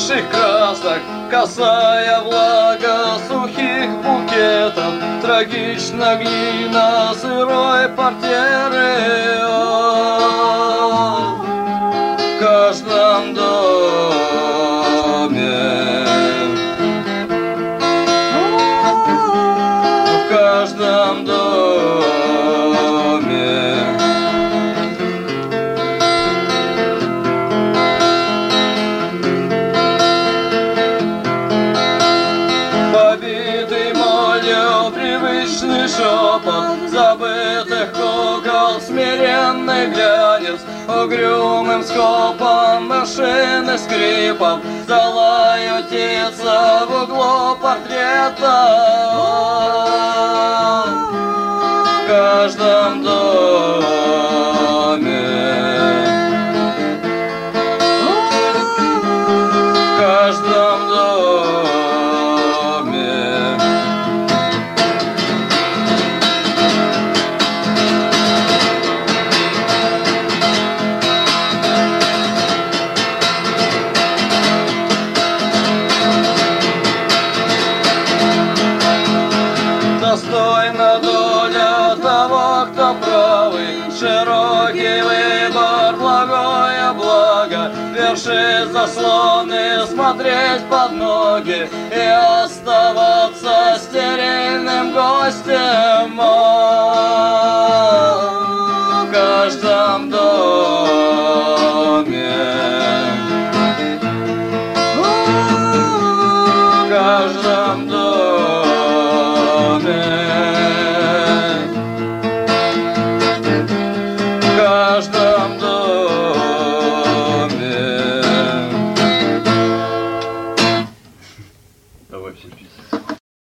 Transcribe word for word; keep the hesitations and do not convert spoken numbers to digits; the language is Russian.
наших красок, косая влага сухих букетов, трагично глина сырой портьеры. В каждом доме, в каждом доме побитый молью привычный шепот забытых кукол, смиренный глянец угрюмым скопом машины скрипов, залают птица в углу портрета. В каждом доме, в каждом доме достойна доля того, кто правый, широкий выбор, благое благо, верши заслоны, смотреть под ноги и оставаться стерильным гостем. В каждом доме, в каждом доме.